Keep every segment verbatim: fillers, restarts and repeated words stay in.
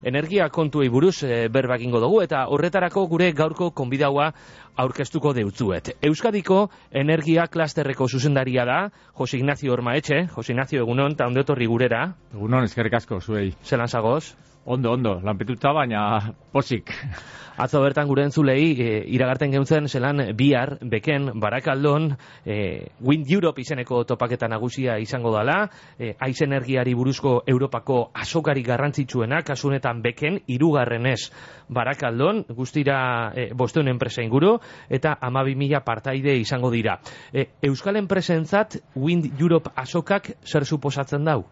Energia kontuei buruz e, berba egingo dugu eta horretarako gure gaurko konbidaua aurkeztuko deutzuet. Euskadiko energia klasterreko zuzendaria da, Jose Ignacio Ormaetxe. Jose Ignacio, egunon, eta ondo etorri gurera. Egunon, eskerrik asko, zuei. Zelan zagoz? Ondo, ondo, lanpetuta, baina posik. Atzo bertan gure entzulei, e, iragarten geuntzen zelan bihar, beken, Barakaldon, e, Wind Europe izeneko topaketa nagusia izango dela, e, haiz energiari buruzko Europako azokari garrantzitsuena, kasu honetan beken, hirugarrenez Barakaldon, guztira e, bosteun enpresa inguru, eta hamabi mila partaide izango dira. E, Euskal enpresentzat Wind Europe azokak zer suposatzen dau?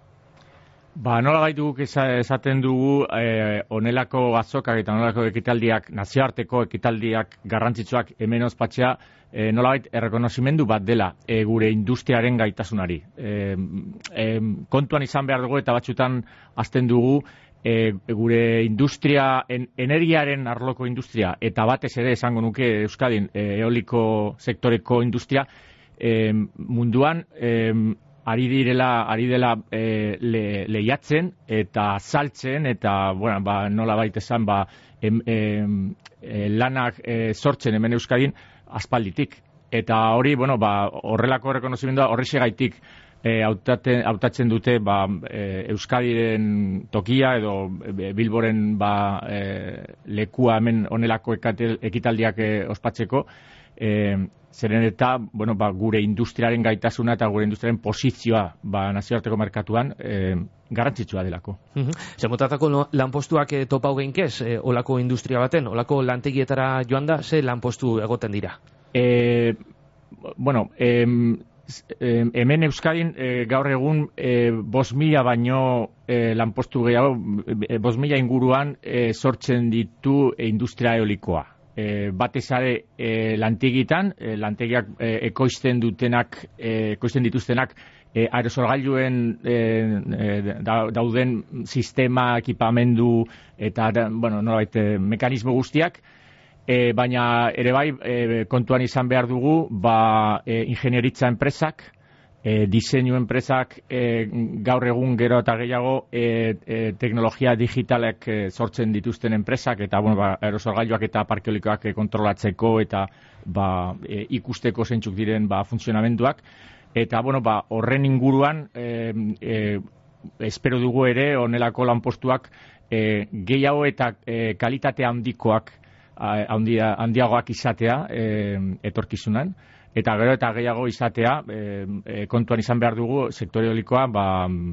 Ba, nola gaitu esaten dugu eh, onelako azokak eta onelako ekitaldiak, nazioarteko ekitaldiak garrantzitsuak hemen ospatzea, eh, nola bait errekonozimendu bat dela eh, gure industriaren gaitasunari. Eh, eh, kontuan izan behar dugu eta batzutan hasten dugu eh, gure industria, en, energiaren arloko industria, eta batez ere esango nuke Euskadin eh, eoliko sektoreko industria, eh, munduan eh, ari direla, ari dela e, le, lehiatzen eta saltzen eta, bueno, ba, nola baita esan, ba, em, em, e, lanak e, sortzen hemen Euskadin aspalditik. Eta hori, bueno, ba, horrelako errekonozimendua horrexegaitik e, hautatzen dute ba, e, Euskadiren tokia edo e, Bilboren ba, e, lekua hemen onelako ekatel, ekitaldiak e, ospatzeko. E, zeren eta bueno, ba, gure industriaren gaitasuna eta gure industriaren posizioa ba, nazioarteko merkatuan e, garrantzitsua delako. Uh-huh. Zemotatako no, lanpostuak e, topau geinkez, e, olako industria baten, olako lantegietara joan da, ze lanpostu egoten dira? E, bueno, e, e, hemen Euskadin e, gaur egun e, bost mila baino e, lanpostu gehiago, e, bost mila inguruan e, sortzen ditu e, industria eolikoa. E, batez ere e, lantegitan, e, lantegiak e, ekoizten dutenak, e, ekoizten dituztenak e, aerosolgailuen e, e, dauden sistema, ekipamendu eta bueno, nolabait e, mekanismo guztiak, e, baina ere bai e, kontuan izan behar dugu ba, e, ingenieritza enpresak, E, diseinu enpresak e, gaur egun gero eta gehiago e, e, teknologia digitalek e, sortzen dituzten enpresak eta bueno, ba, aerosolgailuak eta parkeolikoak e, kontrolatzeko eta ba, e, ikusteko zeintzuk diren ba, funtzionamenduak eta bueno, ba, horren inguruan e, e, espero dugu ere onelako lanpostuak e, gehiago eta e, kalitate handikoak handia, handiagoak izatea e, etorkizunan. Eta gero eta gehiago izatea, e, e, kontuan izan behar dugu, sektore eolikoa, ba,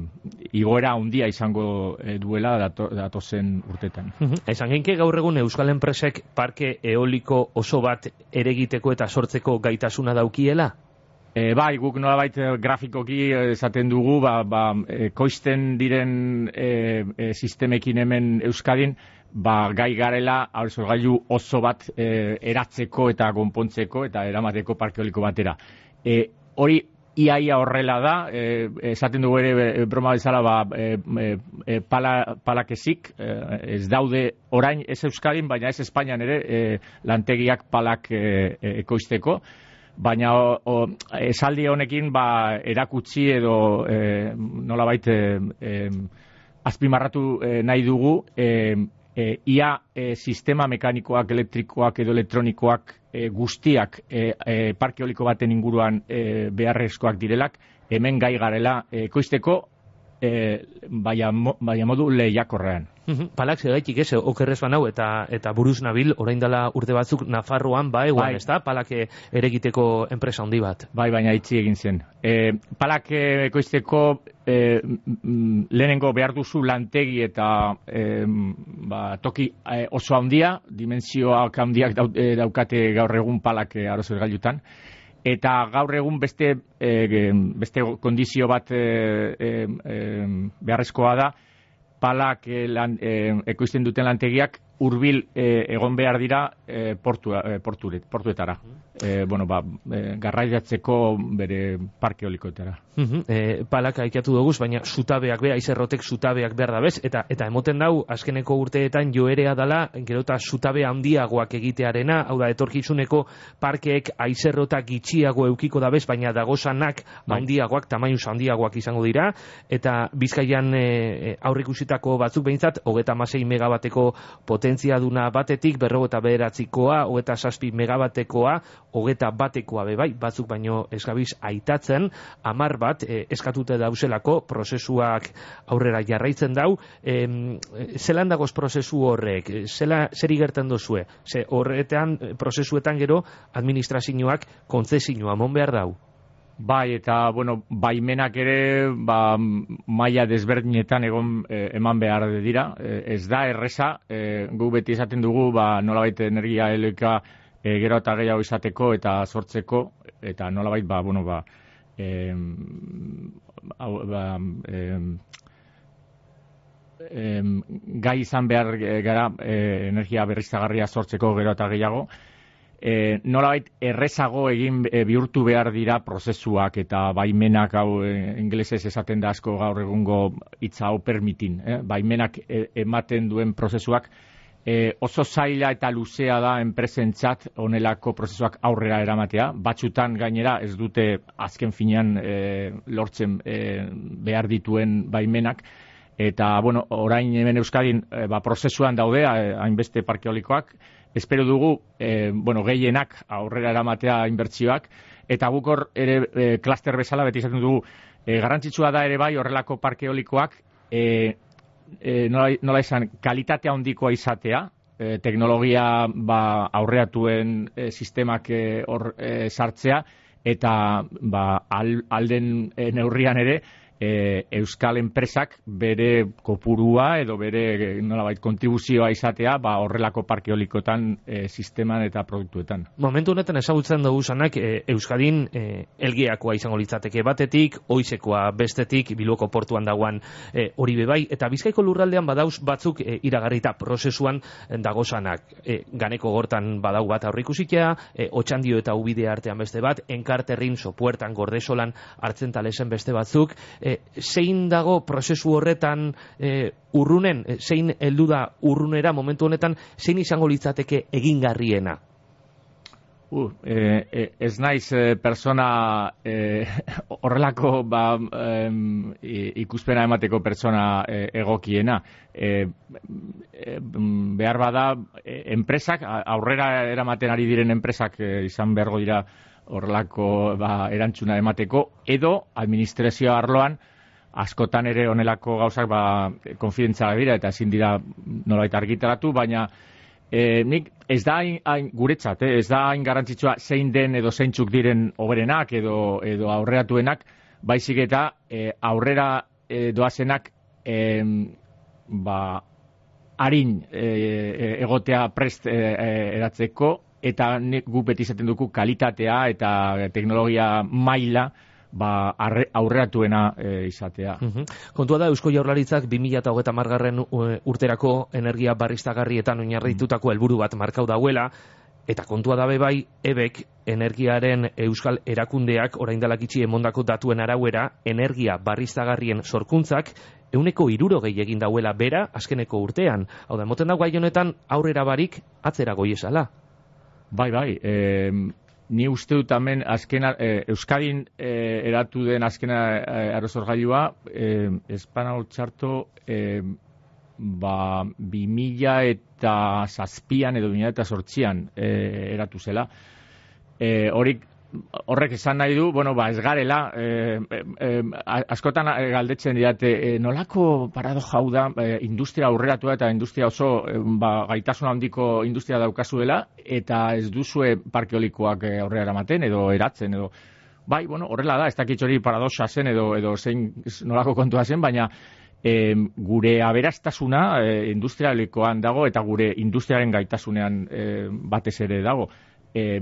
igoera handia izango e, duela dato, datozen urtetan. Esan genke gaur egun Euskal enpresek parke eoliko oso bat eregiteko eta sortzeko gaitasuna daukiela? E, bai, guk nolabait grafikoki esaten dugu, ba, ba, e, koizten diren e, e, sistemekin hemen Euskadin, ba, gai garela aerosolgailu oso bat e, eratzeko eta konpontzeko eta eramateko parke eoliko batera. E, hori iaia horrela da, e, esaten dugu ere e, broma bezala ba, e, e, pala, palakezik, e, ez daude orain ez Euskadin, baina ez Espainian ere e, lantegiak palak e, e, ekoizteko. Baina o, o, esaldi honekin ba, erakutsi edo e, nolabait e, e, azpimarratu e, nahi dugu e, E, ia e, sistema mekanikoak, elektrikoak edo elektronikoak e, guztiak e, e, parke eoliko baten inguruan e, beharrezkoak direlak, hemen gai garela e, koizteko e, baina, baina modu lehiakorrean. Uh-huh. Palak zegaitik ez, okerrez banau eta, eta buruz nabil, orain dela urte batzuk Nafarroan ba eguan, bai. Ez da? Palak eregiteko enpresa handi bat. Bai, baina itxi egin zen. E, palak ekoizteko e, lehenengo behar duzu lantegi eta e, ba, toki e, oso handia, dimensioak handiak daukate gaur egun palak e, aerosolgailutan. Eta gaur egun beste, e, beste kondizio bat e, e, e, beharrezkoa da, palak e, lan, e, ekoizten duten lantegiak hurbil e, egon behar dira e, portu, e, porturet, portuetara. E, bueno, ba, e, garraiatzeko bere parke eolikoetara. Uh-huh. E, palaka aikatu doguz, baina zutabeak be, aizerrotek zutabeak behar da bez, eta eta emoten dau, azkeneko urteetan joerea dala, gero eta zutabe handiagoak egitearena, hau da, etorkizuneko parkeek aizerrotak gitxiago eukiko da bez, baina dagozanak handiagoak, tamainuz handiagoak izango dira, eta Bizkaian e, aurrikusitako batzuk behintzat, hogeta hamasei megabateko potentzia duna batetik, berrogeta bederatzikoa, hogeta zazpi megabatekoa, hogeta batekoa be bai, batzuk baino eskabiz aitatzen, hamar bat e, eskatute dauzelako, prozesuak aurrera jarraitzen dau, e, zelan dagoz prozesu horrek, zela, zer igerten dozue, ze horretean, prozesuetan gero, administrazioak kontzesioa mon behar dau. Bai, eta, bueno, baimenak ere, ba, maila desberdinetan egon eh, eman behar dira. Eh, ez da erreza, eh, gu beti esaten dugu, ba, nolabait energia eolika eh, gero eta gehiago izateko eta sortzeko, eta nolabait, ba, bueno, ba, eh, ba, eh, eh, gai izan behar gara eh, energia berriztagarria sortzeko gero eta gehiago. E, nolabait errezago egin e, bihurtu behar dira prozesuak eta baimenak, hau e, ingelesez esaten da asko gaur egungo hitza hau permitin, eh? Baimenak e, ematen duen prozesuak e, oso zaila eta luzea da enpresentzat honelako prozesuak aurrera eramatea, batzutan gainera ez dute azken finean e, lortzen e, behar dituen baimenak. Eta, bueno, orain hemen Euskadin e, ba, prozesuan daude hainbeste parke eolikoak. Espero dugu, e, bueno, gehienak aurrera eramatea inbertsioak, eta guk hor ere e, klaster bezala beti izaten dugu, e, garrantzitsua da ere bai horrelako parke eolikoak, e, e, nola, nola izan, kalitatea handikoa izatea, e, teknologia ba, aurreatuen e, sistemak hor e, sartzea, eta ba, al, alden e, neurrian ere, E, euskal enpresak bere kopurua edo bere nolabait kontribuzioa izatea ba horrelako parke eolikotan e, sisteman eta produktuetan. Momentu honetan ezagutzen dugu zanak e, Euskadin e, elgeakoa izango litzateke batetik, oizekoa bestetik, Bilboko portuan dagoan e, hori bebai, eta Bizkaiko lurraldean badauz batzuk e, iragarrita prozesuan dagozanak. E, ganeko gortan badau bat aurrikusitea, e, Otxandio eta Ubide artean beste bat, Enkarterrin, Sopuertan, Gordesolan, hartzen talesen beste batzuk. E, zein dago prozesu horretan e, urrunen, e, zein heldu da urrunera momentu honetan, zein izango litzateke egingarriena? Uh, e, e, ez naiz e, persona e, horrelako ba, e, ikuspena emateko persona e, egokiena. E, e, behar bada e, enpresak, aurrera eramaten ari diren enpresak e, izan behargo dira horrelako ba, erantzuna emateko, edo administrazio arloan askotan ere honelako gauzak ba, konfidentzialak dira eta ezin dira nolabait argitaratu, baina e, nik ez da hain, hain guretzat, eh, ez da hain garrantzitsua zein den edo zeintzuk diren hoberenak edo, edo aurreratuenak, baizik eta e, aurrera e, doazenak e, ba, harin e, egotea prest e, e, eratzeko, eta guk beti izaten dugu kalitatea eta teknologia maila ba, aurreratuena e, izatea. Uh-huh. Kontua da, Eusko Jaurlaritzak bi mila hogeita hamargarren urterako energia berriztagarrietan oinarritutako helburu bat markau dauela, eta kontua da bai, ebek energiaren euskal erakundeak orain dela gitxi emondako datuen arauera, energia berriztagarrien sorkuntzak euneko hirurogei egin dauela bera azkeneko urtean. Hau da, emoten dago gai honetan aurrera barik atzera goiezala. Bai, bai, e, ni uste dut hemen azkena, e, Euskadin e, eratu den azkena e, aerosorgailua, e, espanau txarto, e, ba, bi mila eta zazpian edo bi mila eta zortzian e, eratu zela. E, horik, horrek esan nahi du, bueno, ba, ez garela, e, e, askotan galdetzen didate, e, nolako paradoja hau da, e, industria aurreratua eta industria oso, e, ba, gaitasun handiko industria daukazuela, eta ez duzue parke eolikoak aurrera eramaten edo eratzen, edo, bai, bueno, horrela da, ez dakit hori paradoxa zen edo, edo zein nolako kontua zen, baina e, gure aberastasuna e, industria eolikoan dago, eta gure industriaren gaitasunean e, batez ere dago. E,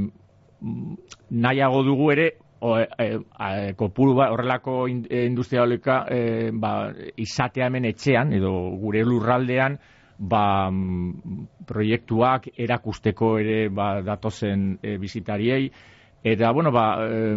nahiago dugu ere o, e, e, kopuru ba, horrelako in, e, industria eolika e, ba, izatea hemen etxean edo gure lurraldean ba, proiektuak erakusteko ere ba, datozen e, bizitariei. Eta, bueno, ba,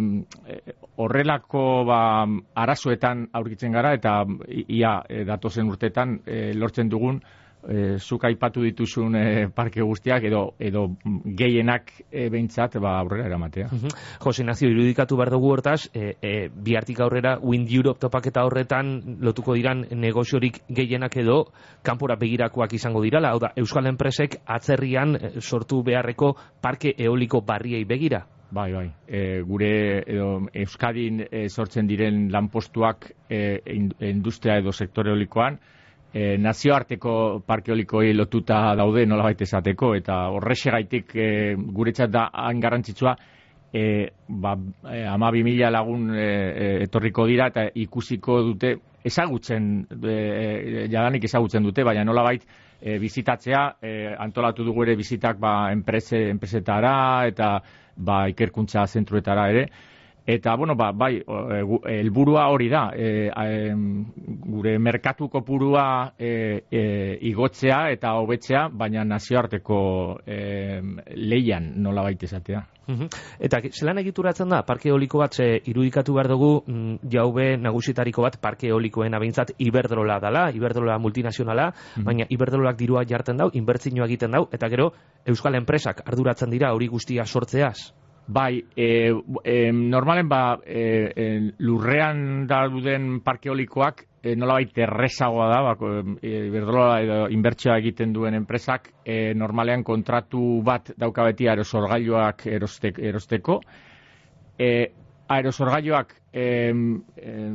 e, horrelako ba, arazoetan aurkitzen gara, eta ia e, datozen urtetan e, lortzen dugun, e, zuk aipatu dituzun e, parke guztiak, edo, edo gehienak e, behintzat ba, aurrera eramatea. Uh-huh. Jose Ignacio, irudikatu behar dugu hortaz, e, e, bihartik aurrera Wind Europe topaketa horretan lotuko diran negoziorik gehienak edo kanpora begirakoak izango dirala, hau da, Euskal Enpresek atzerrian sortu beharreko parke eoliko barriei begira? Bai, bai. E, gure edo Euskadin e, sortzen diren lanpostuak e, industria edo sektore eolikoan, e, nazioarteko parke eolikoi lotuta daude nolabait esateko, eta horrexegaitik e, guretzat da hain garrantzitsua, e, ba, e, hamabi mila lagun e, e, etorriko dira eta ikusiko dute, ezagutzen, e, jadanik ezagutzen dute, baina nolabait e, bizitatzea, e, antolatu dugu ere bizitak ba, enprese, enpresetara eta ba, ikerkuntza zentruetara ere. Eta, bueno, ba, bai, helburua hori da, e, e, gure merkatu kopurua e, e, igotzea eta hobetzea, baina nazioarteko e, leian nola baita esatea. Uhum. Eta zelan egituratzen da, parke eoliko bat ze, irudikatu behar dugu, mm, jaube nagusitariko bat parke eolikoen abeintzat Iberdrola dala, Iberdrola multinazionala, uhum. Baina Iberdrolak dirua jartzen dau, inbertsioa egiten dau, eta gero Euskal Enpresak arduratzen dira hori guztia sortzeaz. Bai, e, e, normalen ba, e, e, lurrean dauden parke eolikoak e, nolabait errezagoa da, ba, e, Iberdrola edo inbertsioa egiten duen enpresak, e, normalean kontratu bat dauka beti aerosorgailuak erostek, erosteko. E, aerosorgailuak e, e,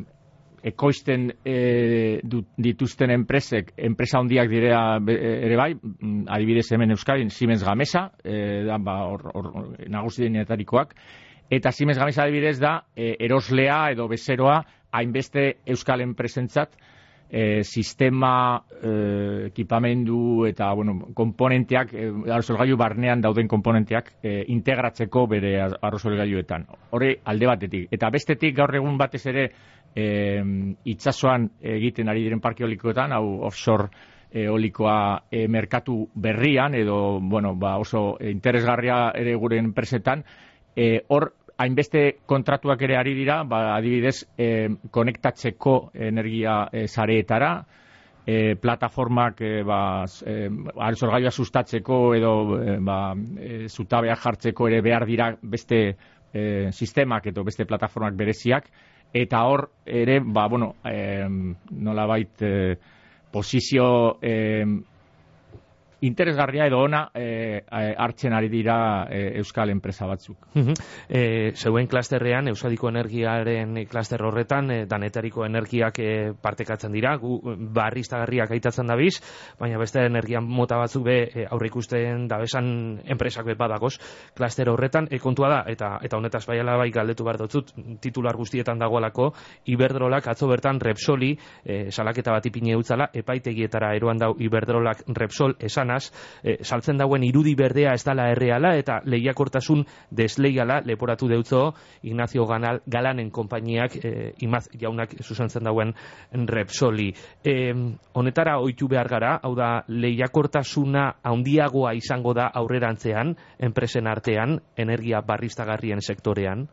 ekoizten e, dituzten enpresek, enpresa handiak direa ere bai, adibidez hemen Euskadin, Siemens Gamesa, e, da, ba, or, or, nagusienetarikoak, eta Siemens Gamesa adibidez da, e, eroslea edo bezeroa, hainbeste Euskal enpresentzat, e, sistema, e, ekipamendu eta, bueno, komponenteak, e, aerosolgailu barnean dauden komponenteak, e, integratzeko bere aerosolgailuetan. Hore alde batetik. Eta bestetik gaur egun batez ere, E, itsasoan egiten ari diren parke eolikoetan, hau offshore eolikoa e, merkatu berrian, edo bueno, ba, oso interesgarria ere gure enpresetan, e, hor hainbeste kontratuak ere ari dira, ba, adibidez, e, konektatzeko energia e, sareetara, e, plataformak e, ba, e, aerosolgailua sustatzeko edo e, ba, e, zutabeak jartzeko ere behar dira beste e, sistemak edo beste plataformak bereziak, eta hor ere, ba, bueno, eh, nolabait eh, posizio eh, interesgarria edo ona eh, hartzen ari dira eh, Euskal enpresa batzuk. Uh-huh. E, zeuen klasterrean, Euskadiko energiaren klaster horretan, e, danetariko energiak e, partekatzen dira, gu barriztagarriak aitatzen dabiz, baina beste energian mota batzuk be e, aurre ikusten dabesan enpresak bet badagoz klaster horretan, e, kontua da, eta eta honetaz baiala bai galdetu behar dutzut, titular guztietan dagoelako, Iberdrolak atzo bertan Repsoli, e, salaketa bat ipine utzala, epaitegietara eroan dau Iberdrolak Repsol esana, E, saltzen dauen irudi berdea ez dala erreala eta lehiakortasun desleiala leporatu deutzo Ignacio Ganal, Galanen konpainiak e, imaz jaunak zuzentzen dauen Repsoli. E, honetara ohitu behar gara, hau da lehiakortasuna handiagoa izango da aurrerantzean, enpresen artean, energia barriztagarrien sektorean?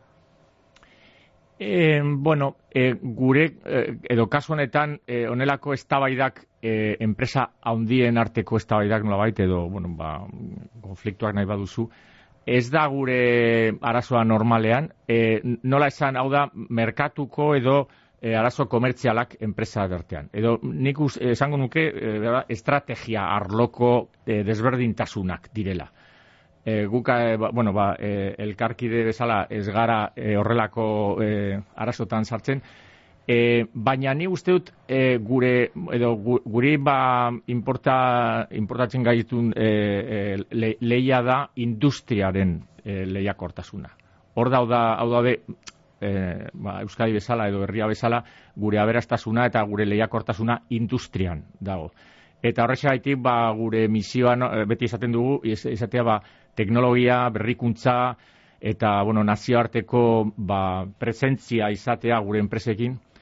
E, bueno, e, gure, e, edo kasu honetan, e, honelako eztabaidak, e, enpresa handien arteko eztabaidak nolabait, edo, bueno, ba, konfliktuak nahi baduzu, ez da gure arazoa normalean, e, nola esan, hau da, merkatuko edo e, arazo komertzialak enpresa artean. Edo nik uz, esango nuke, e, estrategia arloko e, desberdintasunak direla. E, guka, e, ba, bueno, ba, e, elkarkide bezala ez gara e, horrelako e, arazotan sartzen, e, baina ni uste dut e, gure, edo gu, guri ba, importa, importatzen gaitun e, e, le, leia da industriaren e, lehiakortasuna. Hor da, hau da, hau da be, e, ba, Euskadi bezala edo herria bezala, gure aberastasuna eta gure lehiakortasuna industrian dago. Eta horrexaitik ba, gure misioa no, beti esaten dugu, esatea ba, teknologia, berrikuntza eta bueno, nazioarteko ba, presentzia izatea gure enpresekin.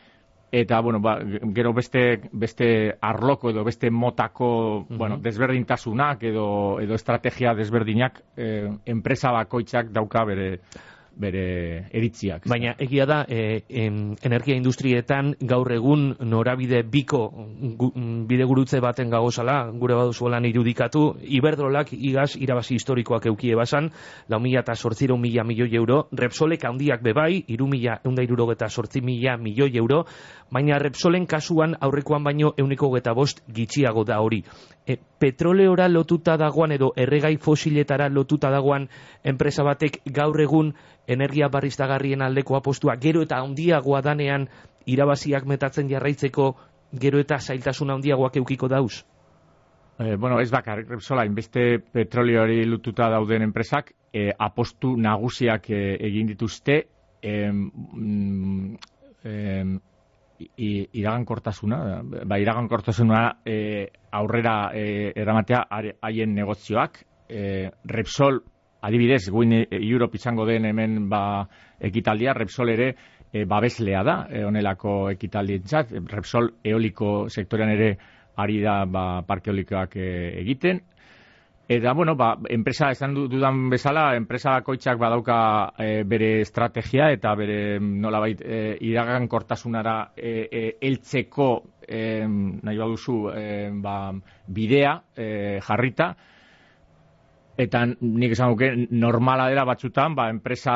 eta, bueno, ba, gero beste, beste arloko edo beste motako, mm-hmm. bueno, desberdintasunak edo, edo estrategia desberdinak eh, enpresa bakoitzak dauka bere bere eritziak. Baina egia da, e, em, energia industrietan gaur egun norabide biko gu, bide gurutze baten gagozala, gure baduzuelan irudikatu, Iberdrolak igaz irabazi historikoak eukie basan, lau mila eta sortziro mila milioi euro, Repsolek handiak bebai, iru mila eunda irurogeta sortzi mila milioi euro, baina Repsolen kasuan aurrekoan baino euniko geta bost gitxiago da hori. E, petroleora lotuta dagoan edo erregai fosiletara lotuta dagoan enpresa batek gaur egun energia berriztagarrien aldeko apostua gero eta handiagoa danean irabaziak metatzen jarraitzeko gero eta zailtasun handiagoak eukiko dauz? Eh, bueno, ez bakar, Repsola, inbeste petroleoari lotuta dauden enpresak eh, apostu nagusiak eh, egin dituzte eh, mm, eh, iragankortasuna, ba, iragankortasuna eh, aurrera eh, eramatea haien negozioak. Eh, Repsol, adibidez, Wind Europe izango den hemen ba, ekitaldia, Repsol ere eh, babeslea da, eh, honelako ekitaldientzat. Repsol eoliko sektorean ere ari da ba, parke eolikoak eh, egiten. Eta, bueno, ba, enpresa, esan dudan bezala, enpresa bakoitzak badauka e, bere estrategia eta bere nolabait e, iragankortasunara e, e, heltzeko e, nahi baduzu e, ba, bidea e, jarrita. Eta nik esan duke, normala dela batzutan, ba, enpresa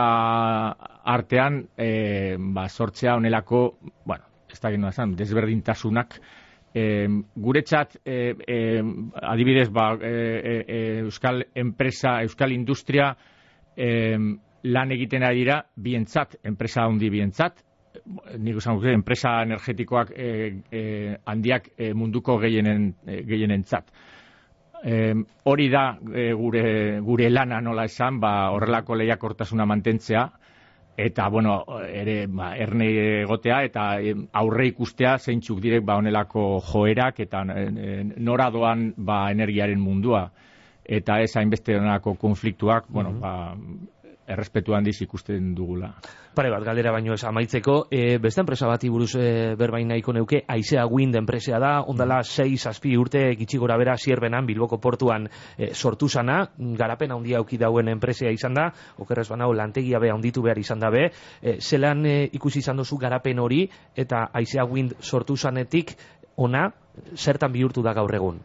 artean e, ba, sortzea honelako, bueno, ez da geno esan, desberdintasunak. E, guretzat, e, e, adibidez, ba, e, e, euskal enpresa, euskal industria e, lan egiten ari dira bientzat, enpresa handi bientzat. Nik esan dut, enpresa energetikoak e, e, handiak e, munduko gehienen, e, gehienentzat. E, hori da e, gure, gure lana nola esan, ba, horrelako lehiakortasuna mantentzea. Eta, bueno, ere, ba, erne egotea eta aurre ikustea zeintzuk direk ba, honelako joerak eta nora doan ba, energiaren mundua. Eta ez hainbeste honelako konfliktuak, bueno, mm-hmm. ba, errespetu handiz ikusten dugula. Pare bat, galdera baino ez amaitzeko, e, beste enpresa bati buruz e, berbain nahiko neuke, Aizea Wind enpresea da, ondala sei zazpi urte gitxi gora bera Zierbenan, Bilboko portuan e, sortu zana, garapen handia auki dauen enpresea izan da, okerrez banao lantegia be handitu behar izan da be, e, zelan e, ikusi izan dozu garapen hori, eta Aizea Wind sortu zanetik, ona, zertan bihurtu da gaur egun?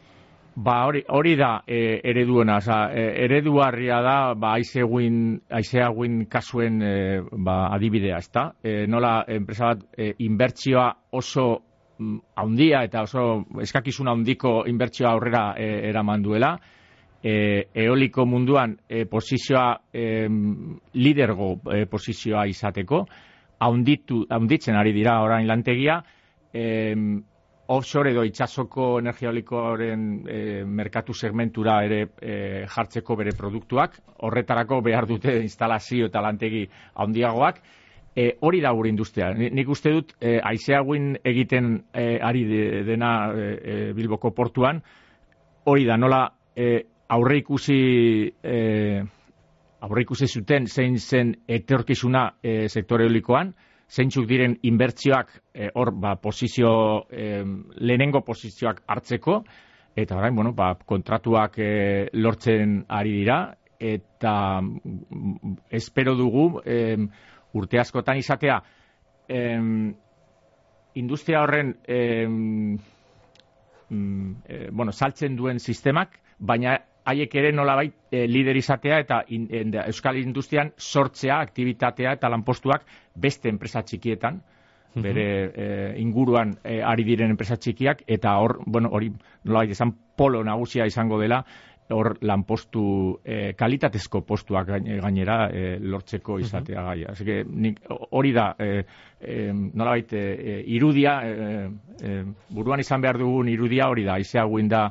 Ba, hori, hori da e, ereduena, oza, e, ereduarria da ba, Aizea Wind, Aizea Wind kasuen e, ba, adibidea, ezta? E, nola, enpresa bat, e, inbertsioa oso mm, handia eta oso eskakizuna handiko inbertsioa aurrera e, eraman duela. E, eoliko munduan e, posizioa, e, lidergo e, posizioa izateko, haunditu, haunditzen ari dira orain lantegia, e, offshore edo itsasoko energia eolikoaren e, merkatu segmentura ere e, jartzeko bere produktuak, horretarako behar dute instalazio eta lantegi handiagoak. E, hori da gure industria. Nik uste dut e, Aizea Wind egiten e, ari de, dena e, Bilboko portuan, hori da nola e, aurre ikusi e, aurre ikusi zuten zein zen etorkizuna e, sektore eolikoan, zeintzuk diren inbertsioak hor eh, ba, posizio, eh, lehenengo posizioak hartzeko, eta orain, bueno, ba, kontratuak eh, lortzen ari dira, eta mm, espero dugu eh, urte askotan izatea eh, industria horren eh, mm, eh, bueno, saltzen duen sistemak, baina haiek ere nolabait e, lider izatea eta in, in, euskal industrian sortzea, aktivitatea eta lanpostuak beste enpresa txikietan, mm-hmm. bere e, inguruan e, ari diren enpresa txikiak, eta hor, bueno, hori nolabait esan polo nagusia izango dela, hor lanpostu e, kalitatezko postuak gainera e, lortzeko izatea mm-hmm. gaia. Así que nik, hori da e, e, nolabait e, irudia, e, e, buruan izan behar dugun irudia hori da, Aizea Wind da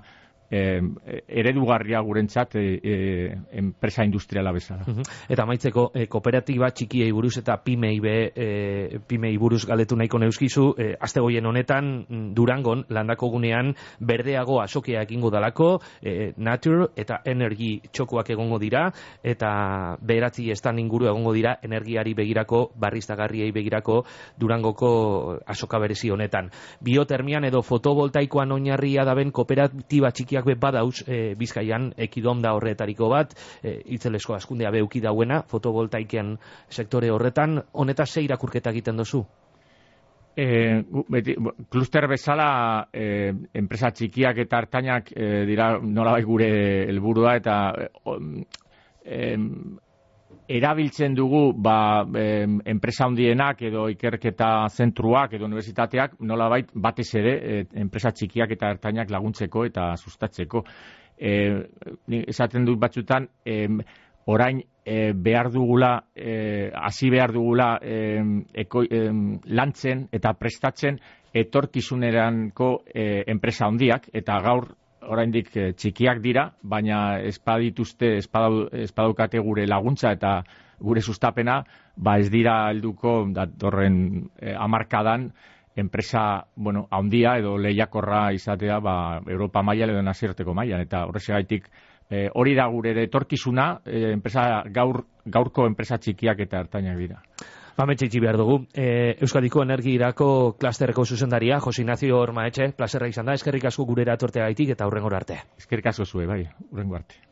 E, eredugarria gurentzat e, e, enpresa industriala bezala. Eta amaitzeko e, kooperatiba txikiei buruz eta pimei be e, pimei buruz galdetu nahiko neuskizu, e, aste goien honetan Durangon landako gunean berdeago asokea egingo dalako, e, Nature eta Energy txokoak egongo dira eta bederatzi estan inguru egongo dira energiari begirako, barriztagarriei begirako Durangoko asoka berezi honetan. Biotermian edo fotovoltaikoan oinarria daben kooperatiba txiki be badauz e, Bizkaian ekidom da horretariko bat, e, itzelesko askundea beuki dauena fotovoltaiken sektore horretan, honetaz ze irakurketa egiten dozu? E, beti, kluster bezala e, enpresa txikiak eta hartainak e, dira nolabait gure helburua eta e, erabiltzen dugu ba, e, enpresa handienak edo ikerketa zentruak edo unibertsitateak nolabait batez ere e, enpresa txikiak eta ertainak laguntzeko eta sustatzeko. E, esaten dut batzutan e, orain e, behar dugula e, hasi behar dugula e, eko, e, lantzen eta prestatzen etorkizuneranko e, enpresa handiak eta gaur oraindik txikiak dira, baina espadituzte, espadaukate gure laguntza eta gure sustapena, ba ez dira helduko datorren eh, hamarkadan enpresa, bueno, handia edo lehiakorra izatea, ba Europa mailan edo nazioarteko mailan eta horrexegatik eh, hori da gure etorkizuna, eh, enpresa gaur gaurko enpresa txikiak eta ertainak dira. Ametxeitzi behar dugu. E, Euskadiko Energiarako klasterreko zuzendaria, Jose Ignacio Ormaetxe, plazerra izan da, eskerrik asko gurera etorteagaitik eta hurrengora arte. Eskerrik asko zue, bai, hurrengo arte.